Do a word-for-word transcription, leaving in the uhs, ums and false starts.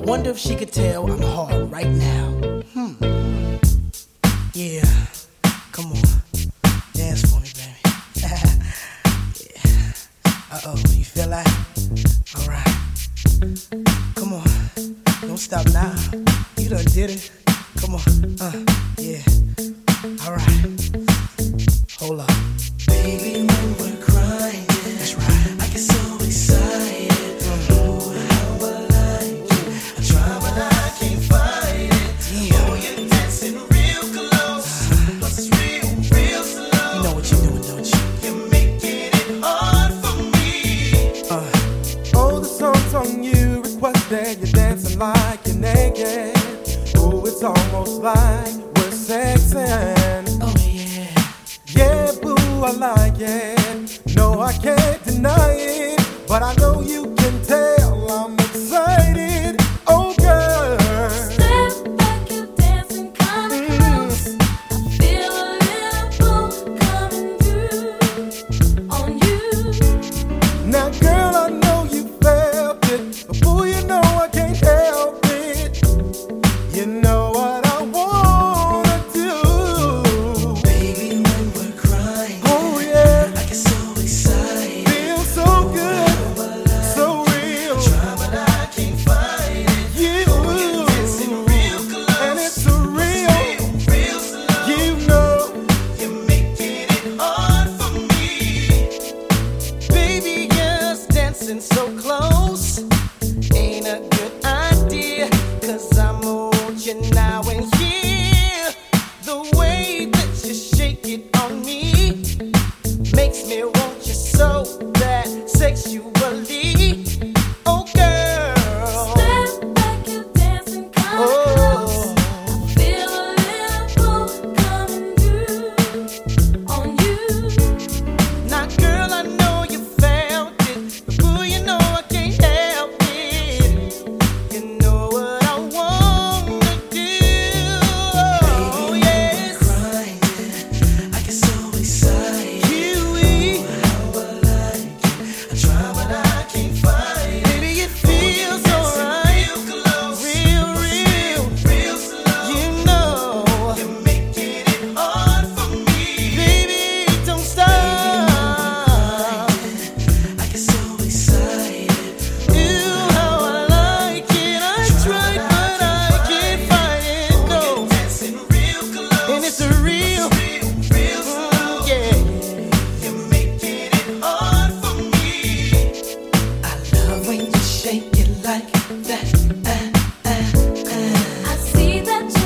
wonder if she could tell I'm hard right now. Hmm. Yeah. Come on. Dance for me, baby. Yeah. Uh-oh. You feel that? All right. Come on. Don't stop now. You done did it. Come on. Uh, yeah. All right. Hold up. Baby, when we're crying, that's right. I get so excited. Mm. Oh, how I like it. I try, but I can't fight it. Yeah. Oh, you're dancing real close. Uh, Plus it's real, real slow. You know what you're doing, don't you? You're making it hard for me. Uh. Oh, the song's on you. Requested you're dancing like you're naked. Oh, it's almost like we're sexing. Oh, yeah. Yeah, boo, I like it. No, I can't deny it. But I know you can tell I'm excited. Oh, girl. Step back, you're dancing kinda close. I feel a little pull coming through on you. Now, girl, I know you felt it. But boo, you know I can't help it. You know what I wanna do. Baby, when we're crying, Oh, yeah. I get so excited. Feel so good. So real. Try, but I can't fight it. You. Oh, you're dancing real close. And it's a real. Real, real slow. You know. You're making it hard for me. Baby, just dancing so close ain't a good idea. Cause I'm on you now and here. The way that you shake it on me makes me want you so bad sexually. Oh, girl. Step back, you're dancing kinda close. Oh. I feel a little pull coming through on you. Now, girl, I know you felt it, but boy, you know I can't help it. You know what I wanna do. Oh, yes. Crying, I get so excited. Kiwi, how I like it. I try, but I can't fight it. Baby, it feels alright. Real close, real, real, real slow. You know you're making it hard for me. Baby, don't stop. I get so excited. Ooh, how I like it. I tried, but I can't find it. No, dancing real close, and it's a real, real, real slow. Yeah, you're making it hard for me. I love when you shake it like that. Uh, uh, uh. I see that